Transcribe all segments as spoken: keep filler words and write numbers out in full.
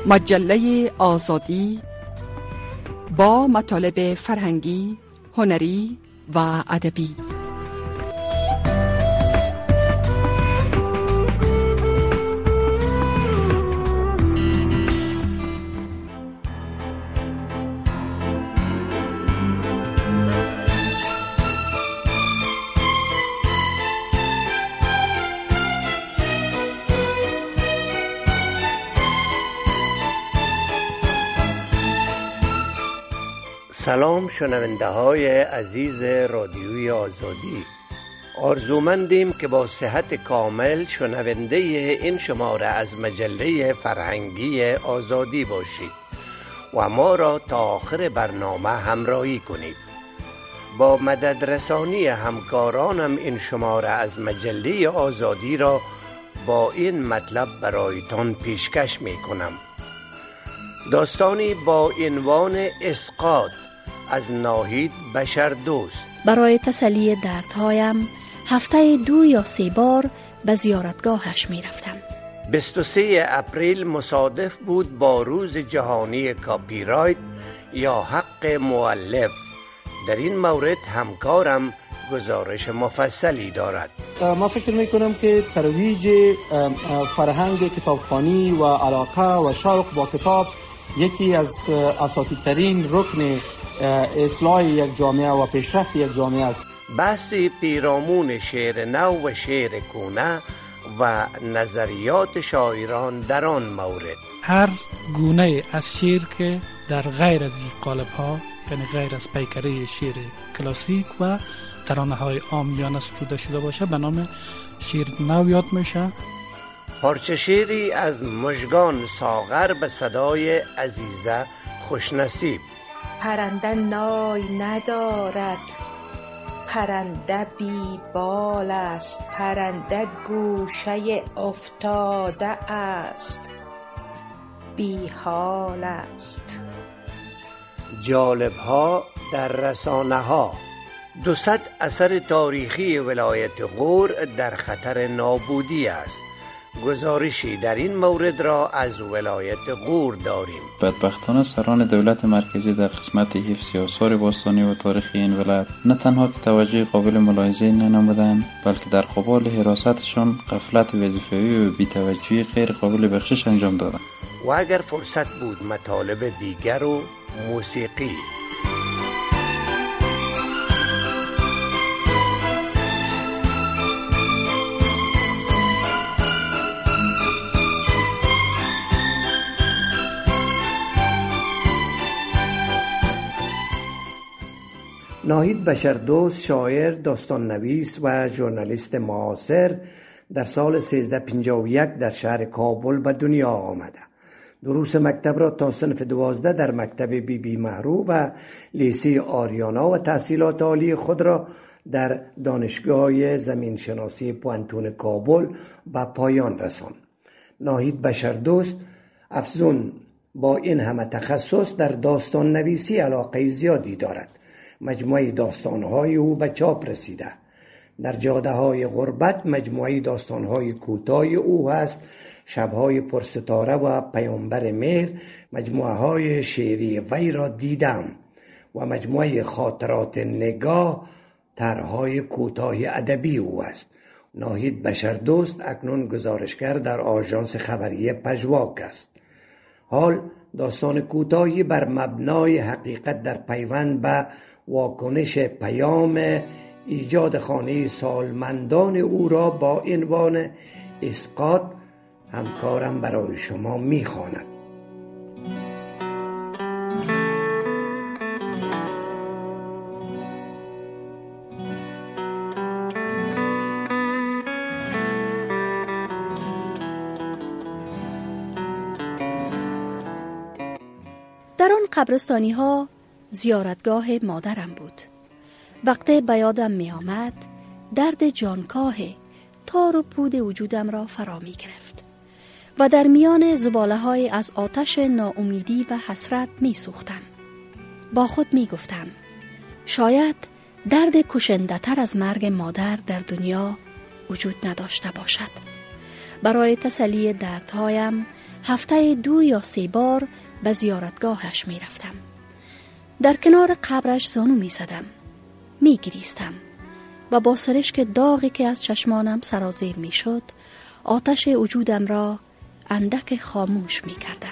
مجله آزادی با مطالب فرهنگی، هنری و ادبی. سلام شنونده های عزیز رادیوی آزادی، آرزومندیم که با صحت کامل شنونده این شماره از مجله فرهنگی آزادی باشید و ما را تا آخر برنامه همراهی کنید. با مدد رسانی همکارانم این شماره از مجله آزادی را با این مطلب برایتان پیشکش می کنم. داستانی با عنوان اسقاط از ناهید بشردوست. برای تسلی دردهایم هفته دو یا سه بار به زیارتگاهش می رفتم. بیست و سوم اپریل مصادف بود با روز جهانی کاپی رایت یا حق مؤلف. در این مورد همکارم گزارش مفصلی دارد. ما فکر می کنم که ترویج فرهنگ کتابخوانی و علاقه و شوق با کتاب یکی از اساسی ترین رکن اصلاح یک جامعه و پیشرفت یک جامعه است. بحث پیرامون شعر نو و شعر کهنه و نظریات شاعران در آن مورد. هر گونه از شعر که در غیر از این قالب ها، یعنی غیر از پیکره شعر کلاسیک و ترانه های عامیانه سروده شده باشه، به نام شعر نو یاد میشه. پارچه شعری از مژگان ساغر به صدای عزیزه خوشنصیب. پرنده نای ندارد، پرنده بی بال است، پرنده گوشه افتاده است، بی حال است. جالب ها در رسانه ها. دوصد اثر تاریخی ولایت غور در خطر نابودی است. گزارشی در این مورد را از ولایت غور داریم. بدبختانه سران دولت مرکزی در قسمت حفظ آثار باستانی و تاریخی این ولایت نه تنها که توجه قابل ملاحظه ننمودند، بلکه در قبال حراستشان غفلت وظیفوی و بی‌توجهی غیر قابل بخشش انجام دادند. و اگر فرصت بود مطالب دیگر و موسیقی. ناهید بشردوست شاعر، داستان نویس و ژورنالیست معاصر در سال سیزده پنجاه و یک در شهر کابل به دنیا آمده. دروس مکتب را تا صنف دوازده در مکتب بی بی مهرو و لیسه آریانا و تحصیلات عالی خود را در دانشگاه زمین شناسی پوانتون کابل به پایان رساند. ناهید بشردوست افزون با این همه تخصص در داستان نویسی علاقه زیادی دارد. مجموعه داستان‌های او به چاپ رسیده. در جاده‌های غربت مجموعه داستان‌های کوتاه او هست. شب‌های پرستاره و پیامبر مهر مجموعه‌های شعری وی را دیدم و مجموعه خاطرات نگاه طرح‌های کوتاه ادبی او است. ناهید بشردوست اکنون گزارشگر در آژانس خبری پژواک است. حال داستان کوتاهی بر مبنای حقیقت در پیوند به واکنش پیام ایجاد خانه سالمندان او را با عنوان اسقاط همکارم برای شما می‌خواند. در آن قبرستانی ها زیارتگاه مادرم بود. وقتی به یادم می آمد درد جانکاه تار و پود وجودم را فرا می گرفت و در میان زباله های از آتش ناامیدی و حسرت می سوختم. با خود می گفتم شاید درد کشنده تر از مرگ مادر در دنیا وجود نداشته باشد. برای تسلی دردهایم هفته دو یا سه بار به زیارتگاهش می رفتم. در کنار قبرش زانو می زدم. می گریستم و با سرشک داغی که از چشمانم سرازیر می شد آتش وجودم را اندک خاموش می کردم.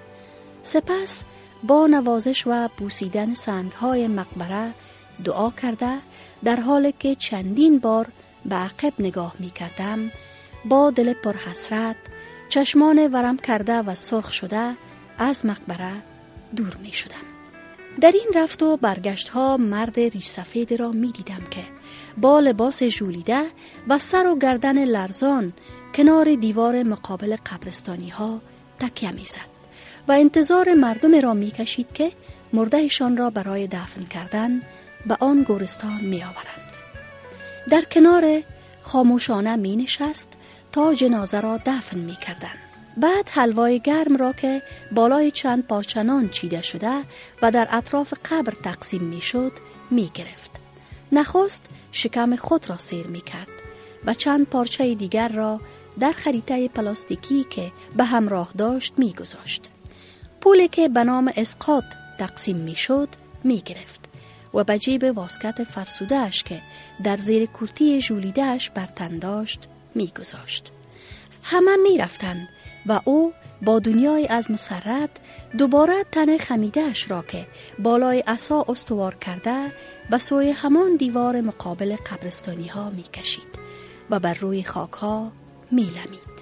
سپس با نوازش و بوسیدن سنگهای مقبره دعا کرده در حالی که چندین بار به عقب نگاه می کردم با دل پر حسرت چشمان ورم کرده و سرخ شده از مقبره دور می شدم. در این رفت و برگشت ها مرد ریش سفید را می دیدم که با لباس ژولیده و سر و گردن لرزان کنار دیوار مقابل قبرستانی ها تکیه می زد و انتظار مردم را می کشید که مردهشان را برای دفن کردن به آن گورستان می آورند. در کنار خاموشانه می نشست تا جنازه را دفن می کردند. بعد حلوای گرم را که بالای چند پارچه نان چیده شده و در اطراف قبر تقسیم می شد می گرفت. نخست شکم خود را سیر می کرد و چند پارچه دیگر را در خریطه پلاستیکی که به همراه داشت می گذاشت. پولی که به نام اسقاط تقسیم می شد می گرفت و به جیب واسکت فرسوده‌اش که در زیر کرتی ژولیده‌اش بر تن داشت می گذاشت. همه می رفتند و او با دنیای از مسرت دوباره تن خمیده‌اش را که بالای عصا استوار کرده به سوی همان دیوار مقابل قبرستانی ها می کشید و بر روی خاک ها می لمید.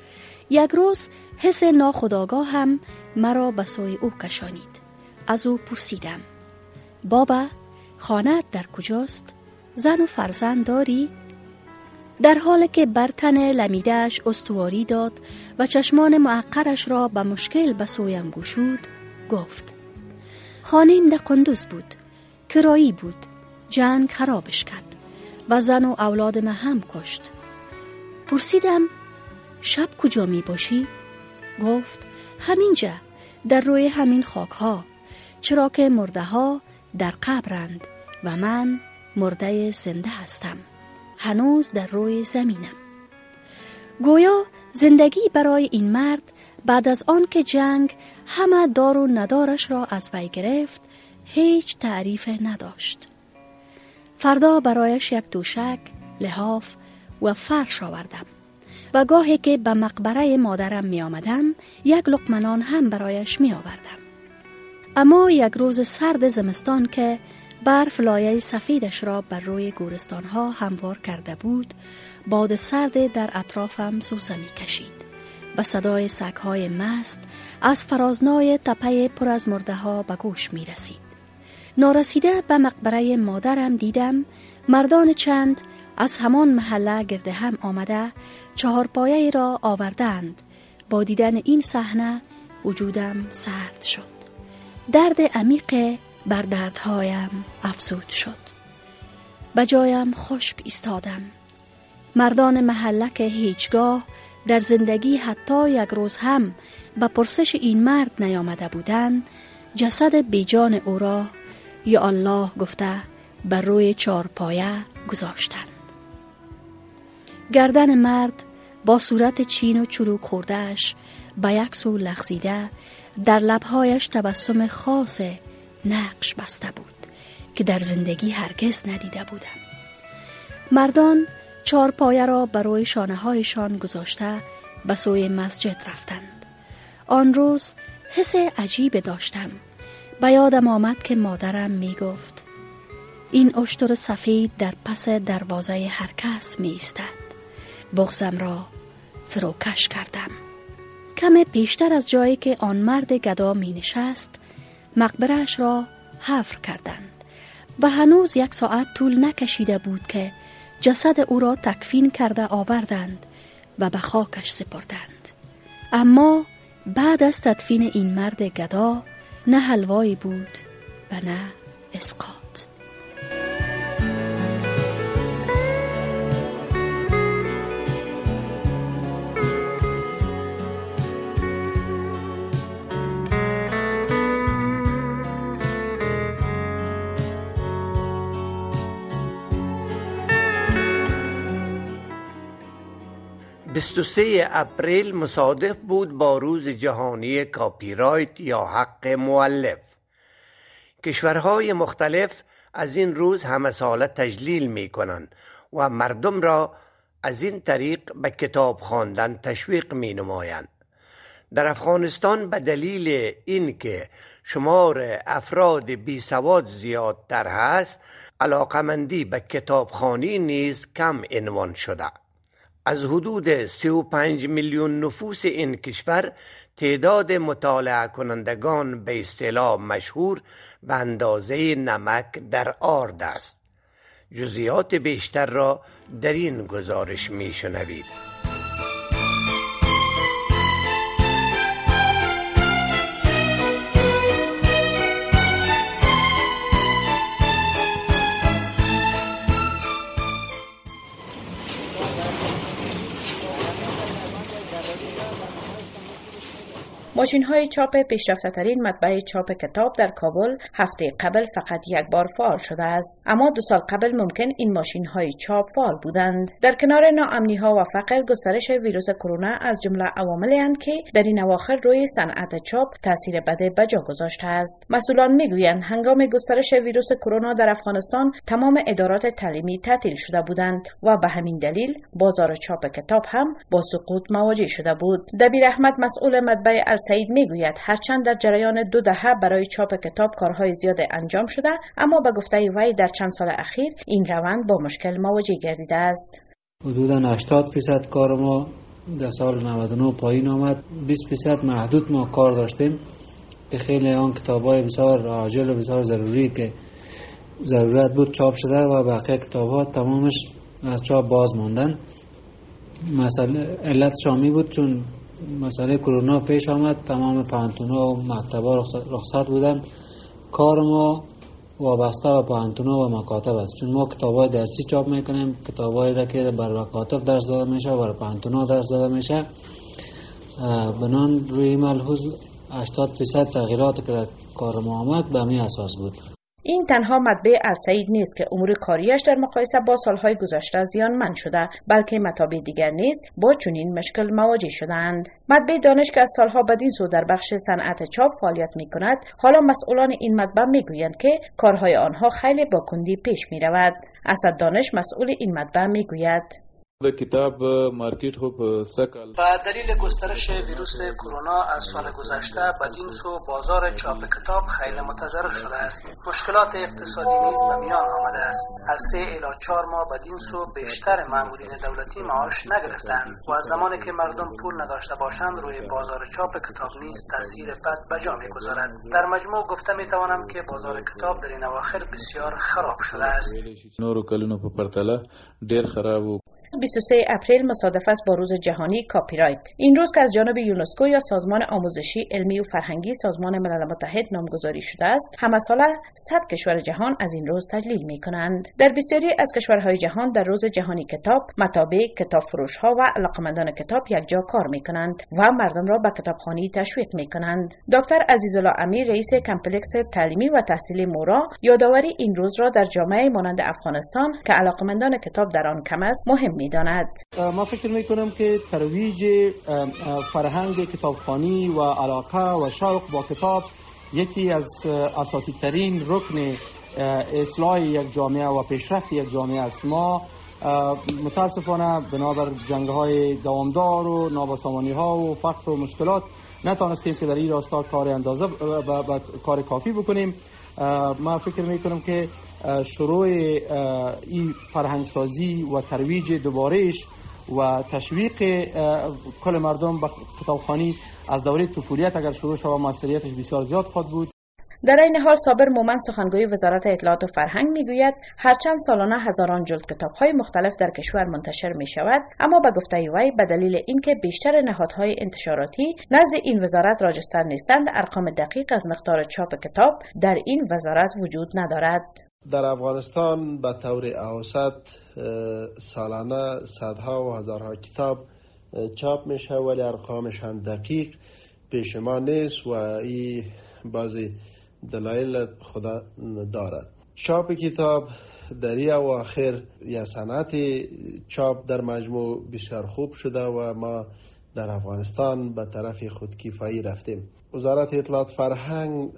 یک روز حس ناخودآگاه هم مرا به سوی او کشانید. از او پرسیدم: بابا، خانه‌ات در کجاست؟ زن و فرزند داری؟ در حالی که بر تن لمیده‌اش استواری داد و چشمان معقرش را به مشکل به سویم گشود، گفت: خانه‌ام در قندوز بود، کرایی بود، جنگ خرابش کرد و زن و اولاد ما هم کشت. پرسیدم: شب کجا می باشی؟ گفت: همینجا، در روی همین خاک ها، چرا که مرده ها در قبرند و من مرده زنده هستم، هنوز در روی زمینم. گویا زندگی برای این مرد بعد از آن که جنگ همه دار و ندارش را از وی گرفت هیچ تعریف نداشت. فردا برایش یک دوشک، لحاف و فرش آوردم و گاهی که به مقبره مادرم می آمدم یک لقمه نان هم برایش می آوردم. اما یک روز سرد زمستان که برف لایه سفیدش را بر روی گورستان ها هموار کرده بود، باد سرد در اطرافم سوزه می کشید و صدای سگ‌های مست از فرازنای تپه پر از مرده ها به گوش می رسید. نارسیده به مقبره مادرم دیدم مردان چند از همان محله گرد هم آمده چهارپایه را آوردند. با دیدن این صحنه وجودم سرد شد. درد عمیق بر دردهایم افزود شد. به جایم خشک ایستادم. مردان محله که هیچگاه در زندگی حتی یک روز هم به پرسش این مرد نیامده بودند، جسد بیجان او را یا الله گفته بر روی چهارپایه گذاشتند. گردن مرد با صورت چین و چروک خورده‌اش به یک سو لغزیده، در لبهایش تبسم خاص نقش بسته بود که در زندگی هرگز ندیده بودم. مردان چهارپایه را بر روی شانه هایشان گذاشته به سوی مسجد رفتند. آن روز حس عجیب داشتم. به یادم آمد که مادرم می گفت: این اشتر سفید در پس دروازه هر کس می ایستد. بغضم را فروکش کردم. کم پیشتر از جایی که آن مرد گدا می نشست مقبره‌اش را حفر کردند و هنوز یک ساعت طول نکشیده بود که جسد او را تکفین کرده آوردند و به خاکش سپردند. اما بعد از تدفین این مرد گدا نه حلوایی بود و نه اسقاط. بیست و سوم اپریل مصادف بود با روز جهانی کاپی رایت یا حق مؤلف. کشورهای مختلف از این روز همه ساله تجلیل می کنند و مردم را از این طریق به کتاب خواندن تشویق می نمایند. در افغانستان به دلیل اینکه شمار افراد بی سواد زیادتر هست، علاقمندی به کتابخوانی نیز کم عنوان شده. از حدود سی و پنج میلیون نفوس این کشور تعداد مطالعه کنندگان به اصطلاح مشهور به اندازه نمک در آرد است. جزئیات بیشتر را در این گزارش می شنوید. ماشین‌های چاپ پیشرفته‌ترین مطبعه چاپ کتاب در کابل هفته قبل فقط یک بار فعال شده است، اما دو سال قبل ممکن این ماشین‌های چاپ فعال بودند. در کنار ناامنی‌ها و فقر، گسترش ویروس کرونا از جمله عواملی اند که در این اواخر روی صنعت چاپ تاثیر بد بجا گذاشته است. مسئولان میگویند هنگام گسترش ویروس کرونا در افغانستان تمام ادارات تعلیمی تعطیل شده بودند و به همین دلیل بازار چاپ کتاب هم با سقوط مواجه شده بود. دبیر احمد، مسئول مطبعه سعید، میگوید هرچند در جریان دو دهه برای چاپ کتاب کارهای زیاد انجام شده، اما به گفته وی در چند سال اخیر این روند با مشکل مواجه گردیده است. حدوداً هشتاد درصد کار ما در سال نود و نه پایین آمد. بیست درصد محدود ما کار داشتیم که خیلی آن کتاب‌های بسیار عاجل و بسیار ضروری که ضرورت بود چاپ شده و بقیه کتاب‌ها تمامش از چاپ باز ماندن. مثلا علت شامی بود چون مسئله کرونا پیش آمد، تمام پانتونا و مکتبا رخصت بودن. کار ما وابسته به پانتونا و مکاتب است، چون ما کتابای درسی چاپ میکنیم، کتابایی را که بر مکاتب درس داده میشه و بر پانتونا درس داده میشه. بنان روی ملحوظ هشتاد درصد تغییرات که در کار ما آمد به همین اساس بود. این تنها مطبعه السعید نیست که امور کاریش در مقایسه با سالهای گذشته زیانمند شده، بلکه مطابع دیگر نیز با چنین مشکل مواجه شدند. مطبعه دانش که از سالها بدین سو در بخش صنعت چاپ فعالیت می‌کند، حالا مسئولان این مطبعه میگویند که کارهای آنها خیلی با کندی پیش می‌رود. اسد دانش، مسئول این مطبعه، میگوید د کتاب مارکیټ خو په سکل په دلیل گسترش ویروس کرونا از سال گذشته بدین سو بازار چاپ کتاب خیلی متضرر شده است. مشکلات اقتصادی نیز به میان آمده است. از سه الی چهار ماه بدین سو بیشتر مامورین دولتی معاش نگرفتند و از زمانی که مردم پول نداشته باشند روی بازار چاپ کتاب نیز تاثیر بد به جا میگذارد. در مجموع گفته میتوانم که بازار کتاب در این اواخر بسیار خراب شده است. نورو کلونو په پرتله ډیر خراب و. بیست و سوم اپریل مصادف است با روز جهانی کاپی رایت. این روز که از جانب یونسکو یا سازمان آموزشی، علمی و فرهنگی سازمان ملل متحد نامگذاری شده است، همه ساله صد کشور جهان از این روز تجلیل می کنند. در بسیاری از کشورهای جهان در روز جهانی کتاب، مطابع، کتاب فروش ها و علاقمندان کتاب یکجا کار می کنند و مردم را به کتابخوانی تشویق می کنند. دکتر عزیزالله امیر، رئیس کمپلکس تعلیمی و تحصیلی مورا، یادآوری این روز را در جامعه مانند افغانستان که علاقمندان کتاب در آن کم است مهم می داند. ما فکر می کنم که ترویج فرهنگ کتابخوانی و علاقه و شوق با کتاب یکی از اساسی ترین رکن اصلاح یک جامعه و پیشرفت یک جامعه است. ما متاسفانه بنابر جنگ های دوامدار و نابسامانی ها و فقر و مشکلات نتوانستیم که در این راستا کار اندازه و کار کافی بکنیم. ما فکر می کنم که شروع این فرهنگسازی و ترویج دوبارهش و تشویق کل مردم به کتابخوانی از دوره طفولیت اگر شروع شود موثریتش بسیار زیاد خواهد بود. در این حال صابر مومند، سخنگوی وزارت اطلاعات و فرهنگ، میگوید هرچند سالانه هزاران جلد کتاب‌های مختلف در کشور منتشر می شود، اما به گفته وی به دلیل اینکه بیشتر نهادهای انتشاراتی نزد این وزارت راجستر نیستند، ارقام دقیق از مقدار چاپ کتاب در این وزارت وجود ندارد. در افغانستان به طور اوسط سالانه صدها و هزارها کتاب چاپ میشه، ولی ارقامش هم دقیق پیش ما نیست و این بعضی دلایل خدا دارد. چاپ کتاب در این اواخر یا صنعت چاپ در مجموع بسیار خوب شده و ما در افغانستان به طرف خودکفایی رفتیم. وزارت اطلاعات فرهنگ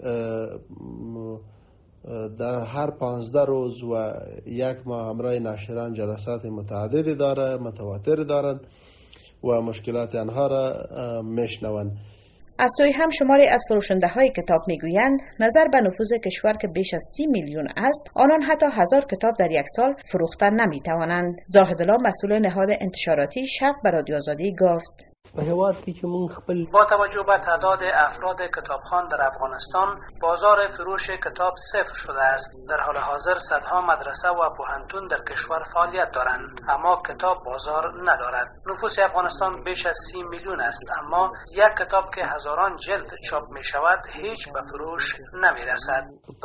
در هر پانزده روز و یک ماه همراه ناشران جلسات متعددی داره متواتر دارند و مشکلات آنها را میشنوند. از سوی هم شماری از فروشنده های کتاب میگویند نظر به نفوذ کشور که بیش از سی میلیون است، آنان حتی هزار کتاب در یک سال فروختن نمیتوانند. زاهد الله مسئول نهاد انتشاراتی شرق به رادیو آزادی گفت: با توجه به تعداد افراد کتابخوان در افغانستان، بازار فروش کتاب صفر شده است. در حال حاضر صدها مدرسه و پوهنتون در کشور فعالیت دارند، اما کتاب بازار ندارد. نفوس افغانستان بیش از سی میلیون است، اما یک کتاب که هزاران جلد چاپ می شود هیچ به فروش نمی رسد.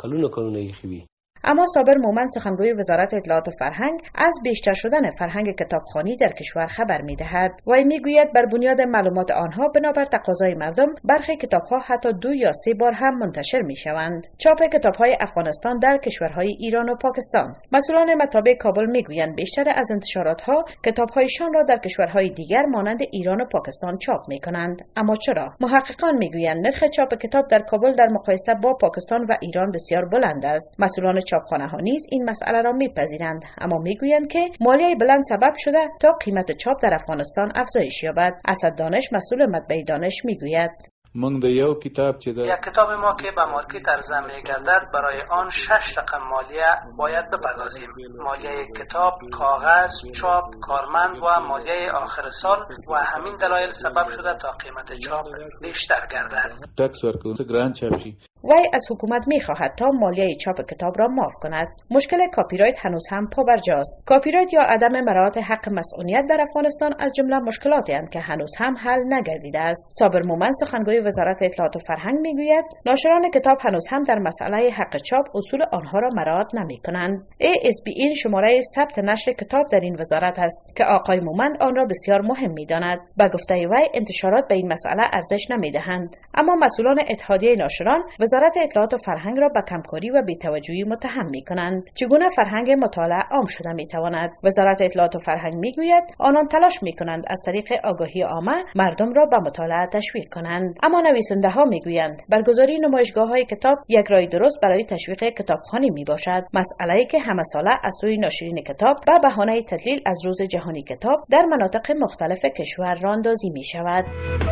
اما صابر مومند سخنگوی وزارت اطلاعات و فرهنگ از بیشتر شدن فرهنگ کتابخوانی در کشور خبر می‌دهد. وی میگوید بر بنیاد معلومات آنها بنابر تقاضای مردم برخی کتاب‌ها حتی دو یا سه بار هم منتشر می‌شوند. چاپ کتاب‌های افغانستان در کشورهای ایران و پاکستان. مسئولان مطابع کابل میگویند بیشتر از انتشارات‌ها کتاب‌هایشان را در کشورهای دیگر مانند ایران و پاکستان چاپ می‌کنند. اما چرا؟ محققان میگویند نرخ چاپ کتاب در کابل در مقایسه با پاکستان و ایران بسیار بلند است. مسئولان چاپخانه ها نیز این مسئله را میپذیرند، اما میگویند که مالیه بلند سبب شده تا قیمت چاپ در افغانستان افزایش یابد. اسد دانش مسئول مطبعه دانش میگوید: من ده یو کتاب چې یک کتاب ما که به مارکت عرضه میگردد برای آن شش رقم مالیه باید بپردازیم. مالیه کتاب، کاغذ، چاپ، کارمند و مالیه آخر سال و همین دلایل سبب شده تا قیمت چاپ بیشتر گردد. ټکس ورکوونکي ګران چاپ شي. وی از حکومت میخواهد تا مالیه چاپ کتاب را معاف کند. مشکل کاپی رایت هنوز هم پابرجاست. کاپی رایت یا عدم مراعات حق مسئولیت در افغانستان از جمله مشکلاتی است که هنوز هم حل نگردیده است. صابر مومند سخنگوی وزارت اطلاعات و فرهنگ میگوید ناشران کتاب هنوز هم در مسئله حق چاپ اصول آنها را مراعات نمیکنند. ای اس بی این شماره ثبت نشر کتاب در این وزارت است که آقای مومند آن را بسیار مهم میداند. به گفته وی انتشارات به این مسئله ارزش نمیدهند، اما مسئولان اتحادیه ناشران وزارت اطلاعات و فرهنگ را به کمکاری و بی‌توجهی متهم می‌کنند. چگونه فرهنگ مطالعه عام شده می‌تواند؟ وزارت اطلاعات و فرهنگ می‌گوید آنان تلاش می‌کنند از طریق آگاهی عامه مردم را به مطالعه تشویق کنند، اما نویسنده‌ها می‌گویند برگزاری نمایشگاه‌های کتاب یک راه درست برای تشویق کتابخوانی میباشد، مسئله‌ای که همه ساله از سوی ناشرین کتاب به بهانه تدلیل از روز جهانی کتاب در مناطق مختلف کشور راه‌اندازی می‌شود.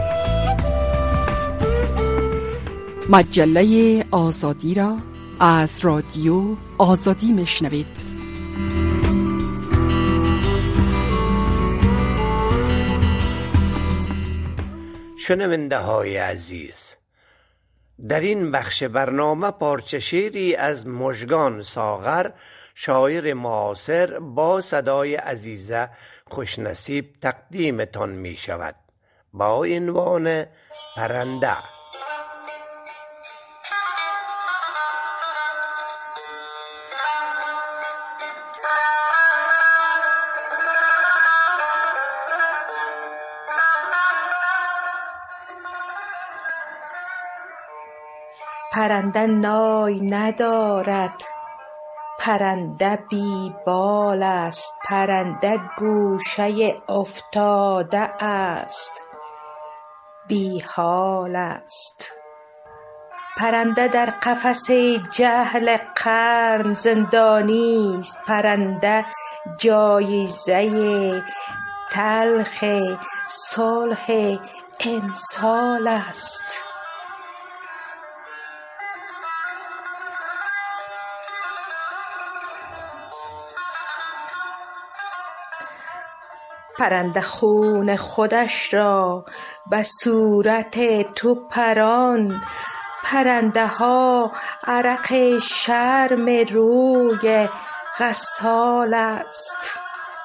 مجله آزادی را از رادیو آزادی میشنوید. شنونده های عزیز، در این بخش برنامه پارچه شعری از مژگان ساغر، شاعر معاصر، با صدای عزیزه خوشنصیب تقدیمتان می شود با عنوان پرنده. پرنده نای ندارد، پرنده بی بال است، پرنده گوشه افتاده است، بی حال است. پرنده در قفس جهل قرن زندانی است، پرنده جایزه تلخ صلح امسال است. پرنده خون خودش را به صورت تو پران، پرنده ها عرق شرم روی غسال است.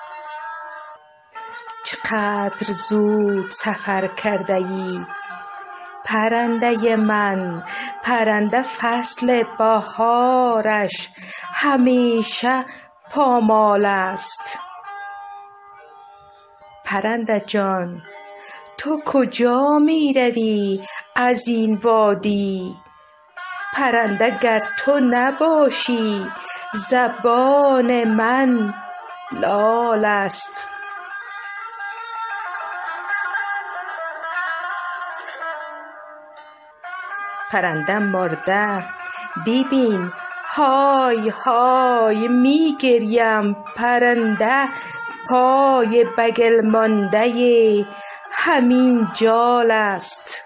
چقدر زود سفر کرده ای پرنده من، پرنده فصل بهارش همیشه پامال است. پرنده جان تو کجا می روی از این وادی؟ پرنده گر تو نباشی زبان من لال است. پرنده مرده ببین های های می گریم، پرنده پای بغل مانده همین جال است.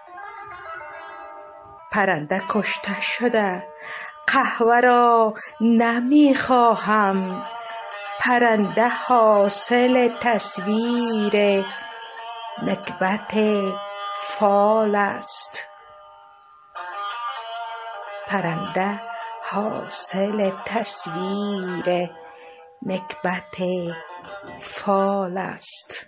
پرنده کشته شده قهوه را نمی خواهم، پرنده حاصل تصویر نکبت فال است. پرنده حاصل تصویر نکبت فال است.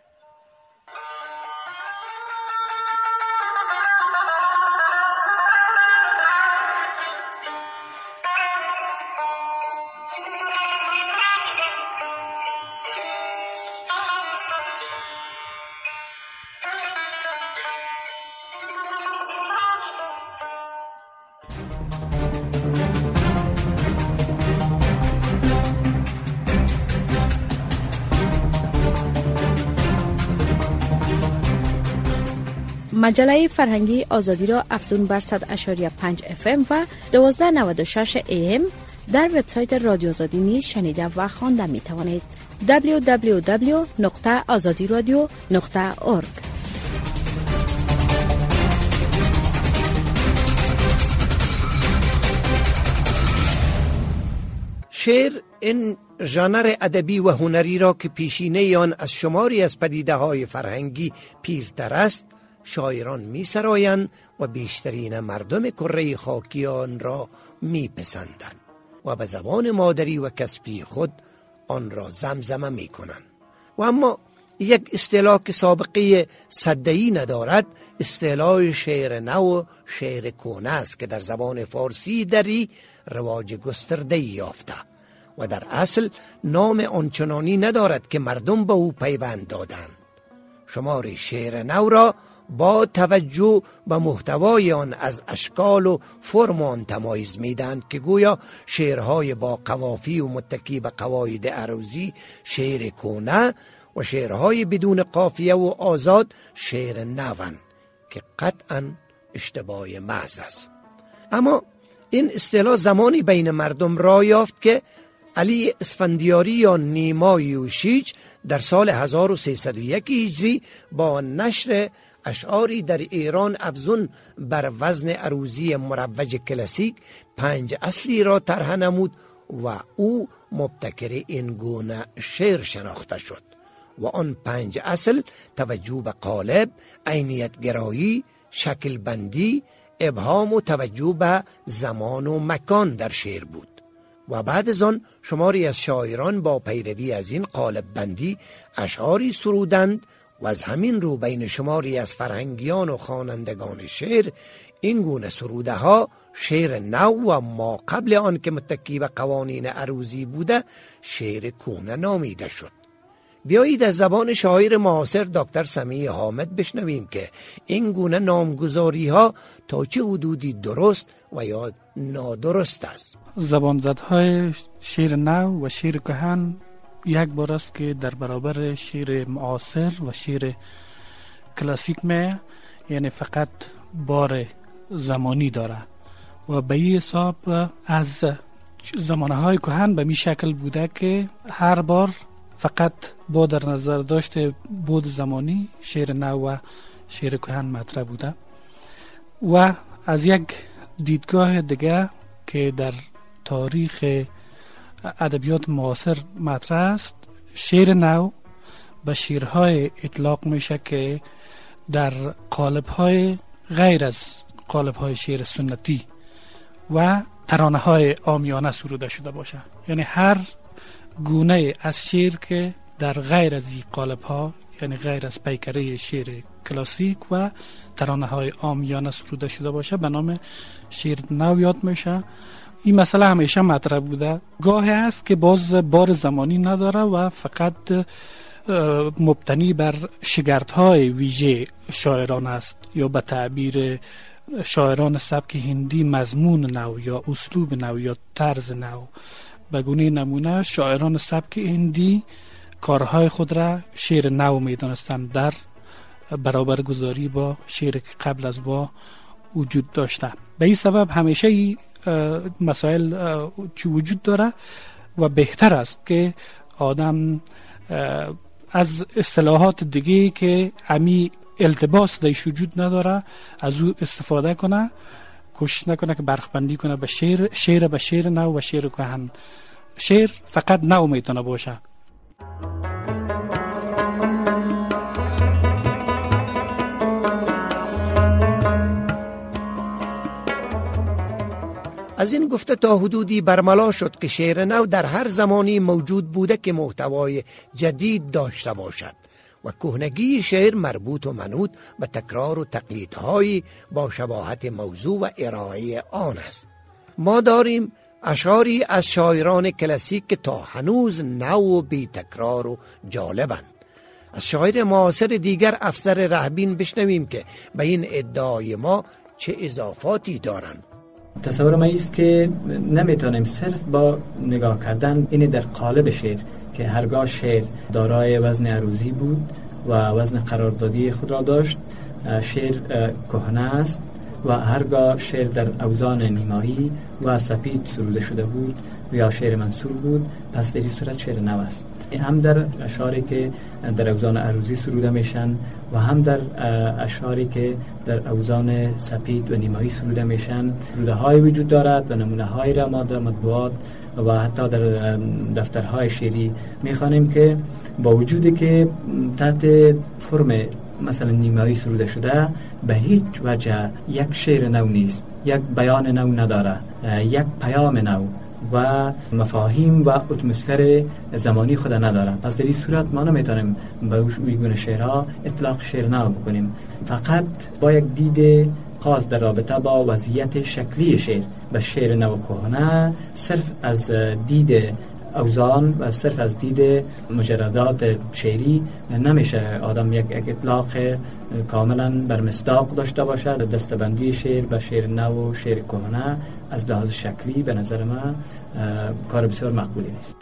مجله فرهنگی آزادی را افزون بر صد و شش و پنج اف ام و دوازده نود و شش ای ام در وبسایت رادیو آزادی نیز شنیده و خوانده می توانید. دبلیو دبلیو دبلیو نقطه آزادی رادیو نقطه اورگ. شعر این ژانر ادبی و هنری را که پیشینه آن از شماری از پدیده های فرهنگی پیرتر است، شاعران می سرایند و بیشترین مردم کره خاکی آن را می پسندند و به زبان مادری و کسبی خود آن را زمزمه می کنند. و اما یک اصطلاح که سابقه صدایی ندارد، اصطلاح شعر نو و شعر کهنه است که در زبان فارسی دری رواج گسترده یافته و در اصل نام آنچنانی ندارد که مردم به او پیوند دادند. شمار شعر نو را با توجه به محتوای آن از اشکال و فرم آن تمایز میدند که گویا شعرهای با قوافی و متکی به قواعد عروضی شعر کهنه و شعرهای بدون قافیه و آزاد شعر نوند که قطعا اشتباه محض است. اما این اصطلاح زمانی بین مردم راه یافت که علی اسفندیاری یا نیما یوشیج در سال هزار و سیصد و یک هجری با نشر اشعاری در ایران افزون بر وزن عروضی مروج کلاسیک پنج اصلی را طرح نمود و او مبتکر این گونه شعر شناخته شد و آن پنج اصل توجه به قالب، عینیت گرایی، شکل بندی، ابهام و توجه به زمان و مکان در شعر بود. و بعد از آن شماری از شاعران با پیروی از این قالب بندی اشعاری سرودند و از همین رو بین شماری از فرهنگیان و خوانندگان شعر این گونه سروده ها شعر نو و ما قبل آن که متکی به قوانین عروضی بوده شعر کهنه نامیده شد. بیایید از زبان شاعر معاصر دکتر سمیع حامد بشنویم که این گونه نامگذاری ها تا چه حدودی درست و یا نادرست است. زبانزدهای شعر نو و شعر کهن یک بار است که در برابر شعر معاصر و شعر کلاسیک می، یعنی فقط بار زمانی داره و به این حساب از زمانهای کهن به می شکل بوده که هر بار فقط با در نظر داشته بود زمانی شعر نو و شعر کهن مطرح بوده. و از یک دیدگاه دیگه که در تاریخ ادبیات معاصر مطرح است، شعر نو به شعرهای اطلاق میشه که در قالب‌های غیر از قالب‌های شعر سنتی و ترانه‌های عامیانه سروده شده باشه. یعنی هر گونه از شعر که در غیر از این قالب‌ها، یعنی غیر از پیکره شعر کلاسیک و ترانه‌های عامیانه سروده شده باشه به نام شعر نو یاد میشه. این مسئله همیشه مطرح بوده. گاهی است که باز بار زمانی نداره و فقط مبتنی بر شگردهای ویژه شاعران است، یا به تعبیر شاعران سبک هندی مضمون نو یا اسلوب نو یا طرز نو به گونه نمونه شاعران سبک هندی کارهای خود را شعر نو می دانستند در برابر گذاری با شعر که قبل از با وجود داشته. به این سبب همیشه ای مسائل چی وجود داره و بهتر است که آدم از اصطلاحات دیگه که امی التباس دایش وجود نداره از او استفاده کنه، کوشش نکنه که برخبندی کنه به شعر، شعر به شعر نو و شعر کهن. شعر فقط نو میتونه باشه. از این گفته تا حدودی برملا شد که شعر نو در هر زمانی موجود بوده که محتوای جدید داشته باشد و کهنگی شعر مربوط و منوط به تکرار و تقلیدهای با شباهت موضوع و ارائه آن است. ما داریم اشعاری از شاعران کلاسیک که تا هنوز نو و بی تکرار و جالبند. از شاعر معاصر دیگر افسر رهبین بشنویم که به این ادعای ما چه اضافاتی دارند. تصور ما است که نمیتونیم صرف با نگاه کردن این در قالب شعر که هرگاه شعر دارای وزن عروضی بود و وزن قراردادی خود را داشت، شعر کهنه است و هرگاه شعر در اوزان نیمایی و سپید سروده شده بود یا شعر منثور بود، پس در این صورت شعر نو است. هم در اشعاری که در اوزان عروضی سروده میشن و هم در اشعاری که در اوزان سپید و نیمایی سروده میشن سروده های وجود دارد و نمونه های را ما در مطبوعات و حتی در دفترهای شعری میخوانیم که با وجودی که تحت فرم مثلا نیمایی سروده شده به هیچ وجه یک شعر نو نیست، یک بیان نو نداره، یک پیام نو و مفاهیم و اتمسفر زمانی خود نداره. پس در این صورت ما نمیتونیم به این شعرها اطلاق شعر نو بکنیم. فقط با یک دید خاص در رابطه با وضعیت شکلی شعر به شعر نو کهنه، صرف از دید اوزان و صرف از دید مجردات شعری نمیشه آدم یک اطلاق کاملا بر مصداق داشته باشه. دستبندی شعر به شعر نو و شعر کهنه از لحاظ شکلی به نظر من کار بسیار مقبولی نیست.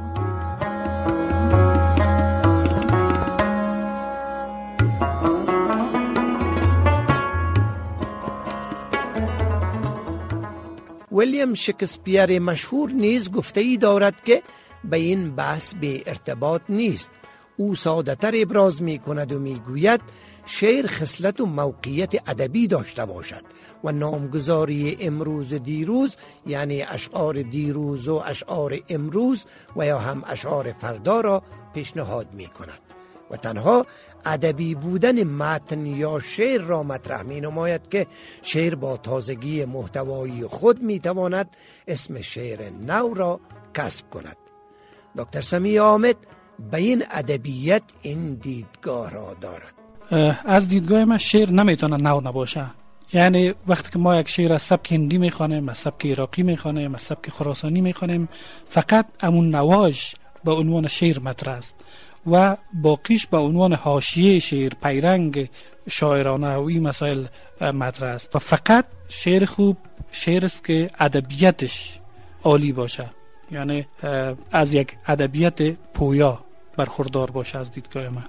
ویلیام شکسپیر مشهور نیز گفته ای دارد که به این بحث به ارتباط نیست. او ساده تر ابراز می کند و می گوید شعر خصلت و موقعیت ادبی داشته باشد و نامگذاری امروز دیروز یعنی اشعار دیروز و اشعار امروز و یا هم اشعار فردا را پیشنهاد می کند و تنها ادبی بودن متن یا شعر را مطرح می نماید که شعر با تازگی محتوایی خود می تواند اسم شعر نو را کسب کند. دکتر سمیع حامد به این ادبیت این دیدگاه را دارد. از دیدگاه من شعر نمیتونه نو نباشه. یعنی وقتی که ما یک شعر از سبک هندی میخوانیم، از سبک عراقی میخوانیم، از سبک خراسانی میخوانیم، فقط امون نواژ به عنوان شعر مطرح است و باقیش به عنوان حاشیه شعر، پیرنگ شاعرانه و این مسائل مطرح است. و فقط شعر خوب شعر است که ادبیاتش عالی باشه، یعنی از یک ادبیات پویا برخوردار باشه از دیدگاه من.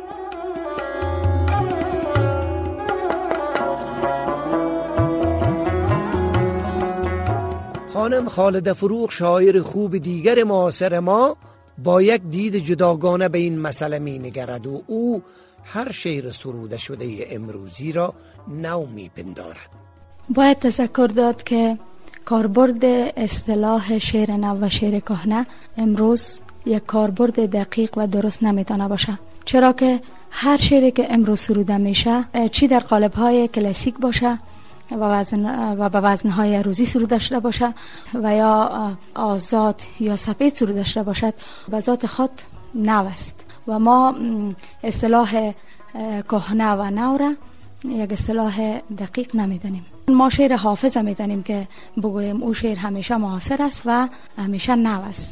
خانم خالده فروغ شاعر خوب دیگر معاصر ما با یک دید جداگانه به این مسئله می نگرد و او هر شعر سروده شده امروزی را نو می پندارد. باید تذکر داد که کاربرد اصطلاح شعر نو و شعر کهنه امروز یک کاربرد دقیق و درست نمیتونه باشه، چرا که هر شعری که امروز سروده میشه چی در قالب‌های کلاسیک باشه و وزن و به وزن‌های عروضی سروده شده باشه و یا آزاد یا سپید سروده شده باشد، به ذات خود نو است و ما اصطلاح کهنه و نو را یک اصطلاح دقیق نمیدانیم. ما شعر حافظ میدانیم که بگوییم او شعر همیشه معاصر است و همیشه نو است.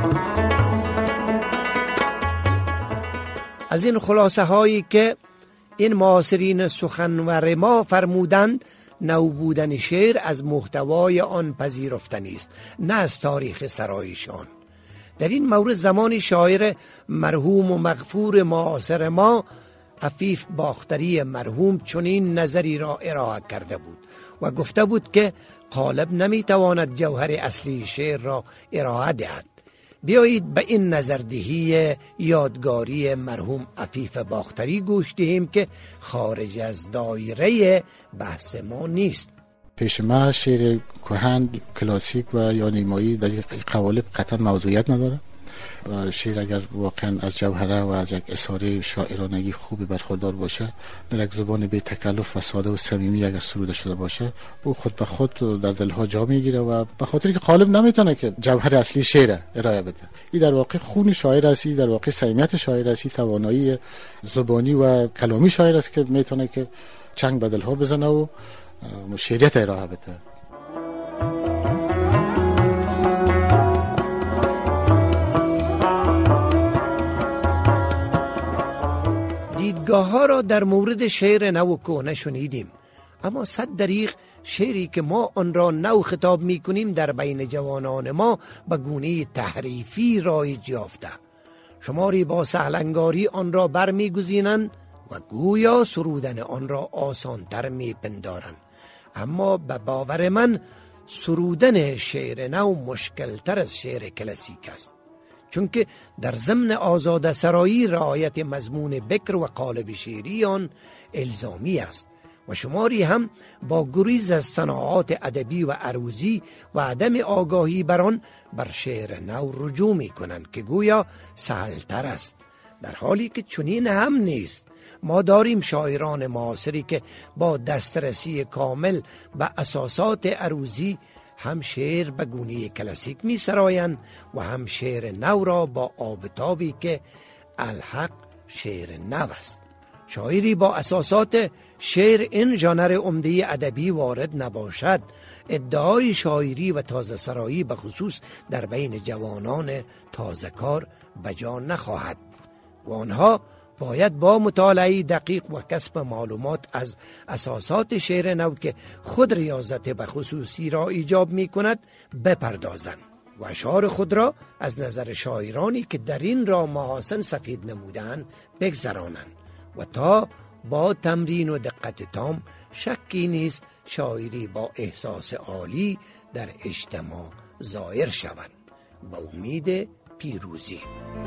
از این خلاصه هایی که این معاصرین سخنور ما فرمودند نو بودن شعر از محتوای آن پذیرفتنی است، نه از تاریخ سرایشان. در این مورد زمان شاعر مرحوم و مغفور معاصر ما عفیف باختری مرحوم چنین نظری را ارائه کرده بود و گفته بود که قالب نمیتواند جوهر اصلی شعر را ارائه دهد. بیایید به این نظردهی یادگاری مرحوم عفیف باختری گوش دهیم که خارج از دایره بحث ما نیست. پیش ما شعر کهن کلاسیک و یا نیمایی در این قوالب قطعا موضوعیت نداره. شعر اگر واقعا از جوهره و از یک اثاره شاعرانگی خوبی برخوردار باشه، در یک زبان بی تکلف و ساده و صمیمی اگر سروده شده باشه، او خود به خود در دلها جا میگیره و به خاطر که قالب نمیتونه که جوهر اصلی شعر ارائه بده. این در واقع خون شاعر است، در واقع صمیمیت شاعر است، توانایی زبانی و کلامی شاعر است که میتونه که چنگ به دلها بزنه و شعریت ارائه بده. دیدگاه ها را در مورد شعر نو و کهنه شنیدیم، اما صد دریغ شعری که ما آن را نو خطاب می کنیم در بین جوانان ما به گونه تحریفی رایج یافته. شماری با سهلنگاری آن را برمی گزینند و گویا سرودن آن را آسانتر می پندارند، اما به باور من سرودن شعر نو مشکلتر از شعر کلاسیک است، چون که در ضمن آزاده سرایی رعایت مضمون بکر و قالب شعری آن الزامی است و شماری هم با گریز از صناعات ادبی و عروضی و عدم آگاهی بر آن بر شعر نو رجوع می کنند که گویا سهلتر است، در حالی که چنین هم نیست. ما داریم شاعران معاصری که با دسترسی کامل به اساسات عروضی هم شعر به گونه کلاسیک می سرایند و هم شعر نو را با آبتابی که الحق شعر نو است. شاعری با اساسات شعر این ژانر عمده ادبی وارد نباشد، ادعای شاعری و تازه سرایی به خصوص در بین جوانان تازه کار بجا نخواهد و آنها باید با مطالعه دقیق و کسب معلومات از اساسات شعر نو که خود ریاضت به خصوصی را ایجاب می کند بپردازند و اشعار خود را از نظر شاعرانی که در این را محاسن سفید نمودند بگذرانند و تا با تمرین و دقت تام شکی نیست شاعری با احساس عالی در اجتماع ظاهر شوند. با امید پیروزی.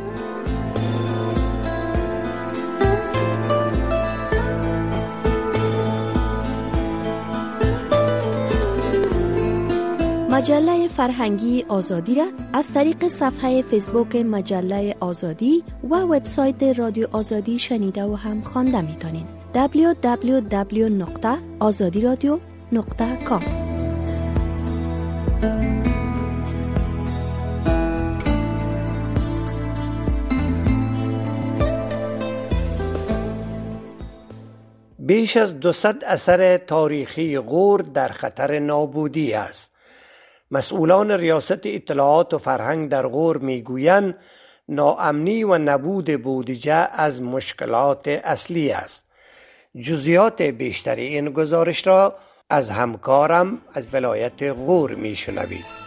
مجله فرهنگی آزادی را از طریق صفحه فیسبوک مجله آزادی و وبسایت رادیو آزادی شنیده و هم خوانده میتونین. دبلیو دبلیو دبلیو نقطه آزادی رادیو نقطه کام. بیش از دوصد اثر تاریخی غور در خطر نابودی است. مسئولان ریاست اطلاعات و فرهنگ در غور میگویند ناامنی و نبود بودجه از مشکلات اصلی است. جزئیات بیشتر این گزارش را از همکارم از ولایت غور میشنوید.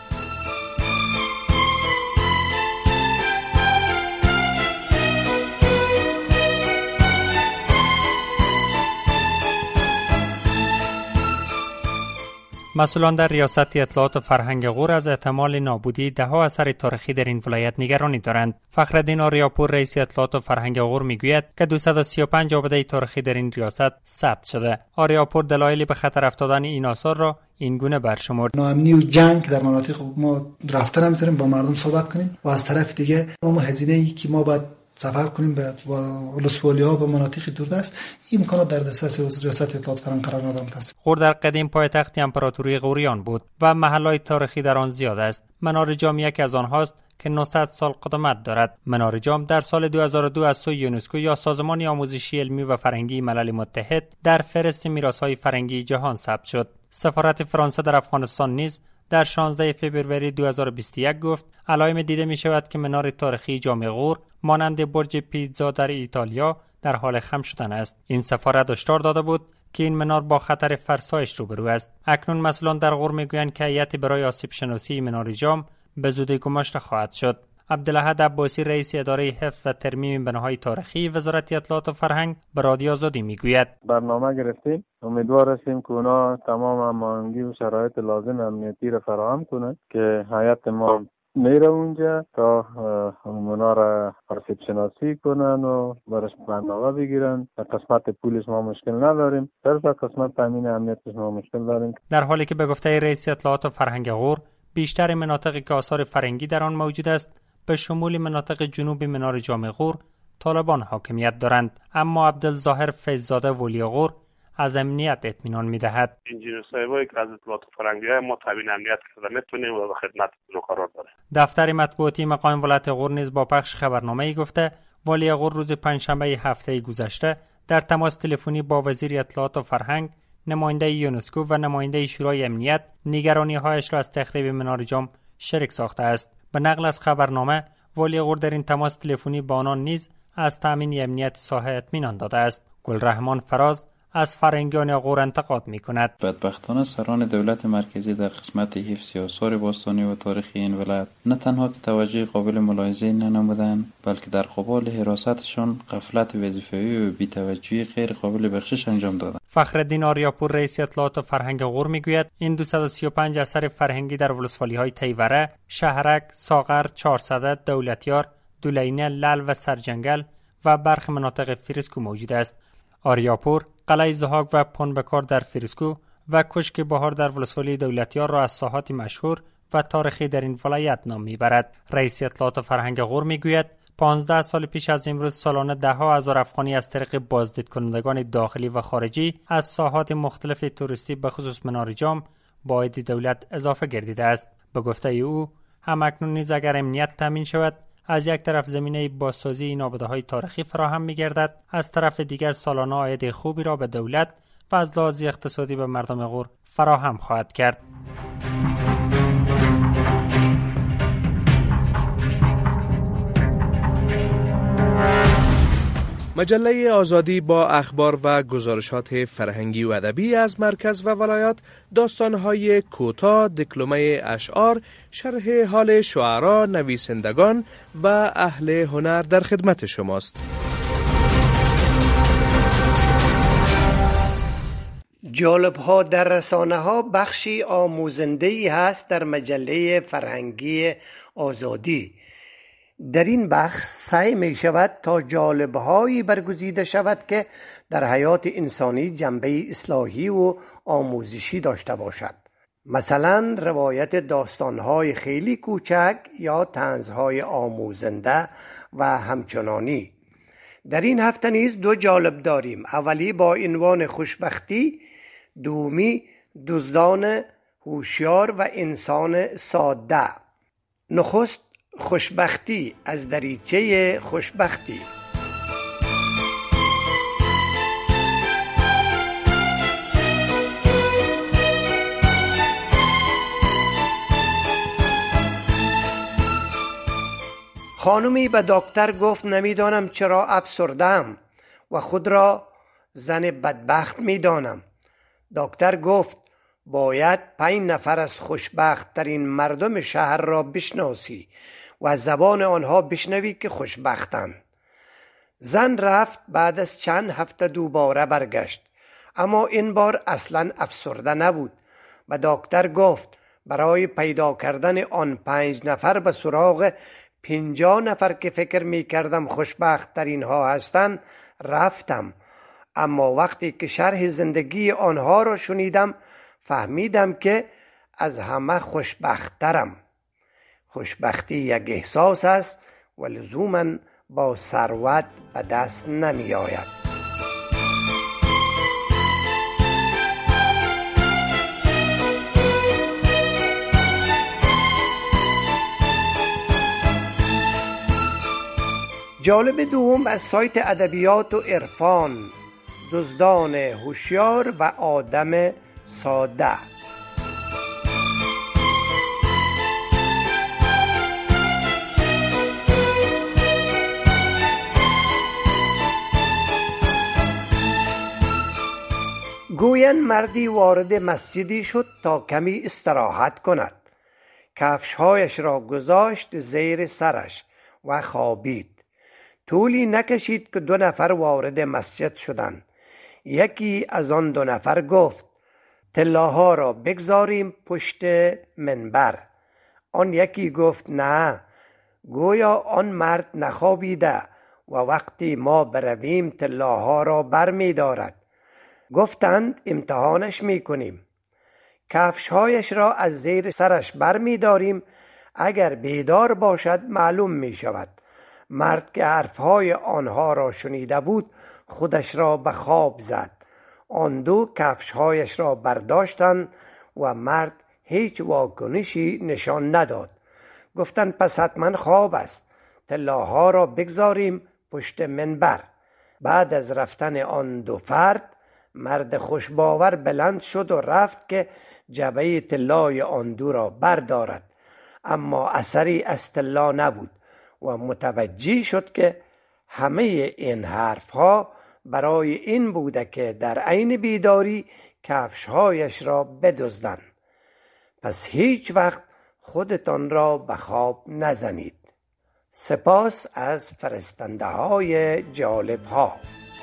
مسئولان در ریاست اطلاعات و فرهنگ غور از احتمال نابودی ده ها اثر تاریخی در این ولایت نگرانی دارند. فخرالدین آریاپور رئیس اطلاعات و فرهنگ غور میگوید که دویست و سی و پنج آبده تاریخی در این ریاست ثبت شده. آریاپور دلایلی به خطر افتادن این آثار را این گونه برشمرد: ناامنی و جنگ در مناطق ما رفتن نمیتونیم با مردم صحبت کنیم و از طرف دیگه اون هزینه ای که ما باید سفر کنیم به ولسوالی‌ها به مناطق دوردست، این امکانات در دسترس ریاست اطلاعات فرهنگ قرار ندارد. غور در قدیم پایتخت امپراتوری غوریان بود و محل‌های تاریخی در آن زیاد است. منار جام یکی از آنهاست که نهصد سال قدمت دارد. منار جام در سال دو هزار و دو از سوی یونسکو یا سازمان آموزشی علمی و فرهنگی ملل متحد در فهرست میراث‌های فرهنگی جهان ثبت شد. سفارت فرانسه در افغانستان نیز در شانزده فوریه دو هزار و بیست و یک گفت علائم دیده می شود که منار تاریخی جام غور مانند برج پیتزا در ایتالیا در حال خم شدن است. این سفارت هشدار داده بود که این منار با خطر فرسایش روبرو است. اکنون مسئولان در غور میگویند که هیئتی برای آسیب شناسی منار جام به زودی گماشته خواهد شد. عبدالاحد عباسی رئیس اداره حفظ و ترمیم بناهای تاریخی وزارت اطلاعات و فرهنگ به رادیو آزادی میگوید برنامه گرفتیم، امیدوار هستیم که اونا تمام هماهنگی و شرایط لازم امنیتی را فراهم کنند که هیئت ما میره اونجا تا اونا را آسیب شناسی کنن و برش برنامه بگیرن. در قسمت پولش ما مشکل نداریم، در قسمت تامین امنیتش ما مشکل داریم. در حالی که به گفته رئیس اطلاعات و فرهنگ غور بیشتر مناطقی که آثار فرنگی در آن موجود است به شمول مناطق جنوبی منار جام غور طالبان حاکمیت دارند، اما عبدالظاهر فیضزاده ولی غور از امنیت اطمینان می‌دهد. انجینیر صاحبایی که از اطلاعات فرنگی های ما تامین امنیت کرده میتونیم و به خدمتتون قرار داره. دفتر مطبوعاتی مقام ولایت غور نیز با پخش خبرنامه‌ای گفته ولی غور روز پنجشنبه هفته گذشته در تماس تلفنی با وزیر اطلاعات و فرهنگ، نماینده یونسکو و نماینده شورای امنیت نگرانی‌هایش را از تخریب منار جام شریک ساخته است. به نقل از خبرنامه ولی غور در این تماس تلفنی با آنان نیز از تامین امنیت ساحه اطمینان داده است. گلرحمان فراز از فرنگیان غور انتقاد می‌کند. بدبختانه سران دولت مرکزی در قسمت حفظ آثار باستانی و تاریخی این ولایت نه تنها که توجه قابل ملاحظه ننمودند، بلکه در قبال حراستشان غفلت وظیفه‌ای و بی‌توجهی غیر قابل بخشش انجام دادند. فخرالدین آریاپور رئیس اطلاعات و فرهنگ غور میگوید این دویست و سی و پنج اثر فرهنگی در ولسوالی‌های تیوره، شهرک، ساغر، چهارصده، دولتیار، دولینه، لل و سرجنگل و برخی مناطق فریسکو موجود است. آریاپور قلعه زهاک و پنبکار در فریسکو و کشک بهار در ولسوالی دولتیار را از ساحات مشهور و تاریخی در این ولایت نام میبرد. رئیس اطلاعات و فرهنگ غور میگوید پانزده سال پیش از امروز سالانه ده ها هزار افغانی از طریق بازدید کنندگان داخلی و خارجی از ساحات مختلف توریستی به خصوص منار جام با عاید دولت اضافه گردیده است. به گفته او هم اکنون نیز اگر امنیت تامین شود از یک طرف زمینه بازسازی این آباده‌های تاریخی فراهم می‌گردد، از طرف دیگر سالانه عاید خوبی را به دولت و از لحاظ اقتصادی به مردم غور فراهم خواهد کرد. مجله آزادی با اخبار و گزارشات فرهنگی و ادبی از مرکز و ولایات، داستان‌های کوتاه، دکلمه اشعار، شرح حال شعرا، نویسندگان و اهل هنر در خدمت شماست. جالب ها در رسانه ها بخشی آموزنده ای هست در مجله فرهنگی آزادی. در این بخش سعی می شود تا جالبهایی برگزیده شود که در حیات انسانی جنبه اصلاحی و آموزشی داشته باشد. مثلا روایت داستانهای خیلی کوچک یا طنزهای آموزنده و همچنانی. در این هفته نیز دو جالب داریم. اولی با عنوان خوشبختی، دومی دزدان هوشیار و انسان ساده. نخست خوشبختی از دریچه خوشبختی. خانمی به دکتر گفت نمیدانم چرا افسردم و خود را زن بدبخت میدانم. دکتر گفت باید پنج نفر از خوشبخت ترین مردم شهر را بشناسی و از زبان آنها بشنوی که خوشبختند. زن رفت، بعد از چند هفته دوباره برگشت، اما این بار اصلا افسرده نبود. و دکتر گفت برای پیدا کردن آن پنج نفر به سراغ پنجاه نفر که فکر می کردم خوشبخت ترین ها هستند رفتم، اما وقتی که شرح زندگی آنها را شنیدم فهمیدم که از همه خوشبخت‌ترم. خوشبختی یک احساس است و لزوماً با ثروت به دست نمی آید. جالب دوم از سایت ادبیات و عرفان، دزدان هوشیار و آدم ساده. گویند مردی وارد مسجدی شد تا کمی استراحت کند. کفشهایش را گذاشت زیر سرش و خوابید. طولی نکشید که دو نفر وارد مسجد شدند. یکی از آن دو نفر گفت طلاها را بگذاریم پشت منبر. آن یکی گفت نه، گویا آن مرد نخوابیده و وقتی ما برویم طلاها را بر می دارد. گفتند امتحانش می کنیم. کفشهایش را از زیر سرش بر می داریم، اگر بیدار باشد معلوم می شود. مرد که حرفهای آنها را شنیده بود خودش را به خواب زد. آن دو کفشهایش را برداشتند و مرد هیچ واکنشی نشان نداد. گفتند پس حتما خواب است، طلاها را بگذاریم پشت منبر. بعد از رفتن آن دو فرد مرد خوشباور بلند شد و رفت که جبهه طلای آن دو را بردارد، اما اثری از طلا نبود و متوجه شد که همه این حرفها برای این بوده که در عین بیداری کفشهایش را بدزدند. پس هیچ وقت خودتان را به خواب نزنید. سپاس از فرستنده های جالب ها.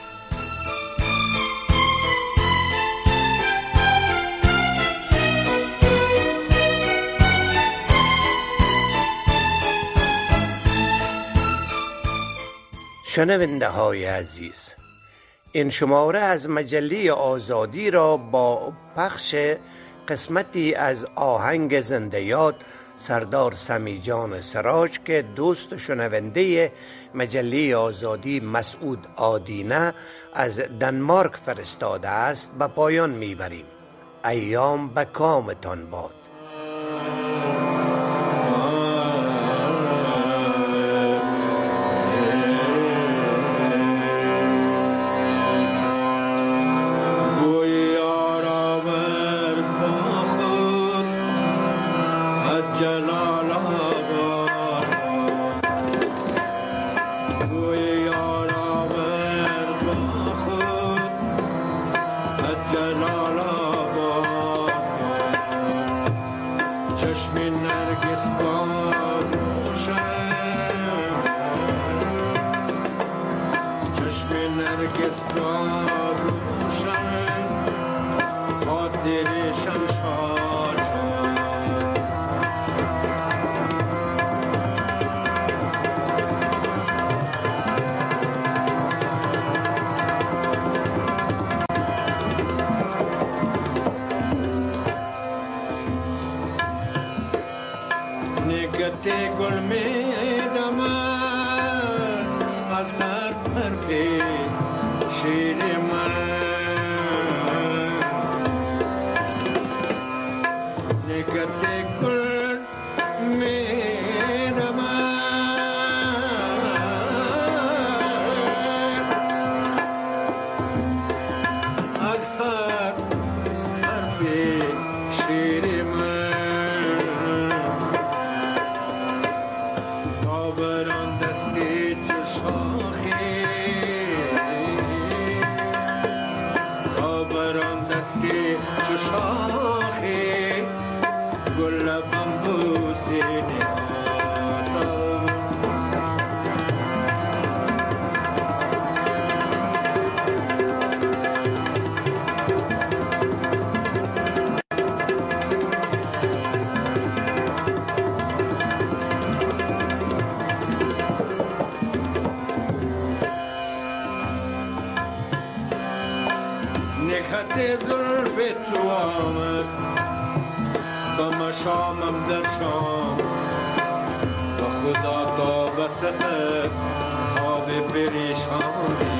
شنونده های عزیز، این شماره از مجله آزادی را با پخش قسمتی از آهنگ زنده یاد سردار سمیجان سراج که دوست شنونده مجله آزادی مسعود آدینه از دنمارک فرستاده است به پایان میبریم. ایام به کامتان باد. نکهت زلف تو آمد با مشامم در شام و خدا تا بسحر خواب پریشانی